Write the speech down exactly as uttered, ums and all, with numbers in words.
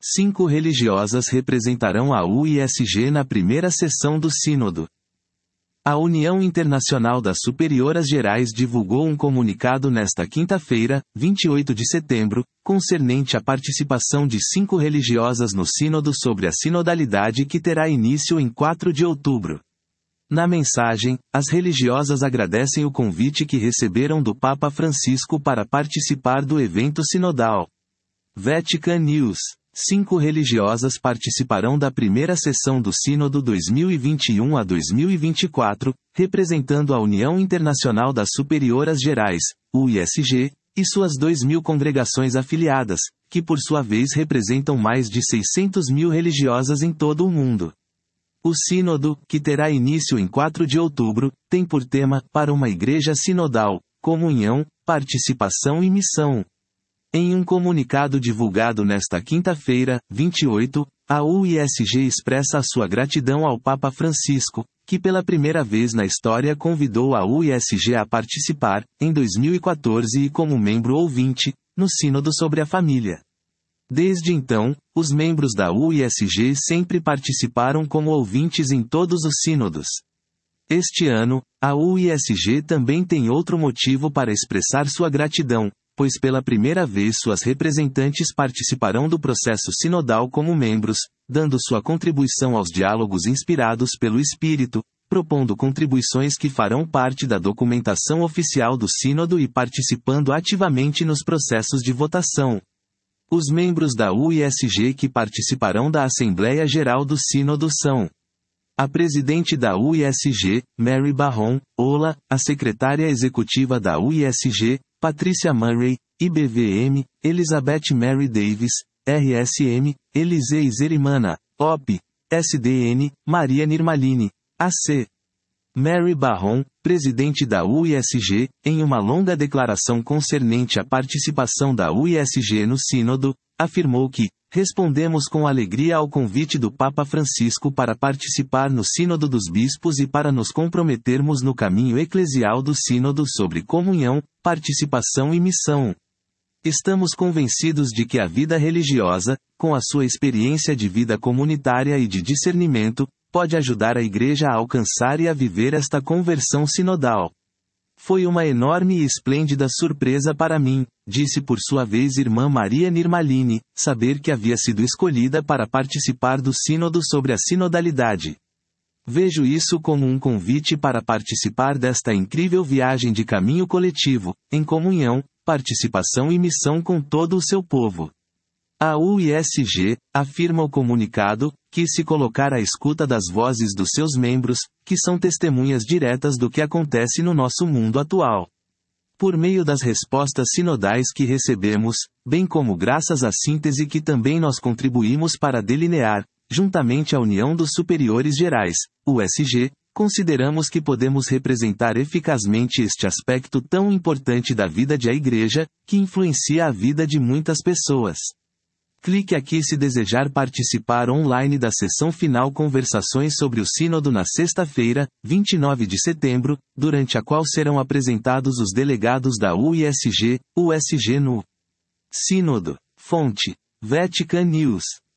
Cinco religiosas representarão a U I S G na primeira sessão do Sínodo. A União Internacional das Superioras Gerais divulgou um comunicado nesta quinta-feira, vinte e oito de setembro, concernente à participação de cinco religiosas no Sínodo sobre a sinodalidade que terá início em quatro de outubro. Na mensagem, as religiosas agradecem o convite que receberam do Papa Francisco para participar do evento sinodal. Vatican News. Cinco religiosas participarão da primeira sessão do Sínodo dois mil e vinte e um a dois mil e vinte e quatro, representando a União Internacional das Superioras Gerais, U I S G, e suas dois mil congregações afiliadas, que por sua vez representam mais de seiscentas mil religiosas em todo o mundo. O Sínodo, que terá início em quatro de outubro, tem por tema, para uma igreja sinodal, comunhão, participação e missão. Em um comunicado divulgado nesta quinta-feira, vinte e oito, a U I S G expressa a sua gratidão ao Papa Francisco, que pela primeira vez na história convidou a U I S G a participar, em dois mil e quatorze e como membro ouvinte, no Sínodo sobre a Família. Desde então, os membros da U I S G sempre participaram como ouvintes em todos os sínodos. Este ano, a U I S G também tem outro motivo para expressar sua gratidão, pois pela primeira vez suas representantes participarão do processo sinodal como membros, dando sua contribuição aos diálogos inspirados pelo Espírito, propondo contribuições que farão parte da documentação oficial do Sínodo e participando ativamente nos processos de votação. Os membros da U I S G que participarão da Assembleia Geral do Sínodo são: a presidente da U I S G, Mary Barron, O L A, a secretária executiva da U I S G, Patricia Murray, I B V M, Elizabeth Mary Davis, R S M, Elisei Zerimana, O P, S D N, Maria Nirmalini, A C. Mary Barron, presidente da U I S G, em uma longa declaração concernente à participação da U I S G no Sínodo, afirmou que: respondemos com alegria ao convite do Papa Francisco para participar no Sínodo dos Bispos e para nos comprometermos no caminho eclesial do Sínodo sobre comunhão, participação e missão. Estamos convencidos de que a vida religiosa, com a sua experiência de vida comunitária e de discernimento, pode ajudar a Igreja a alcançar e a viver esta conversão sinodal. Foi uma enorme e esplêndida surpresa para mim, disse por sua vez irmã Maria Nirmalini, saber que havia sido escolhida para participar do Sínodo sobre a sinodalidade. Vejo isso como um convite para participar desta incrível viagem de caminho coletivo, em comunhão, participação e missão com todo o seu povo. A U I S G, afirma o comunicado, quis se colocar à escuta das vozes dos seus membros, que são testemunhas diretas do que acontece no nosso mundo atual. Por meio das respostas sinodais que recebemos, bem como graças à síntese que também nós contribuímos para delinear, juntamente à União dos Superiores Gerais, U S G, consideramos que podemos representar eficazmente este aspecto tão importante da vida de a Igreja, que influencia a vida de muitas pessoas. Clique aqui se desejar participar online da sessão final Conversações sobre o Sínodo na sexta-feira, vinte e nove de setembro, durante a qual serão apresentados os delegados da U I S G, U S G no Sínodo. Fonte: Vatican News.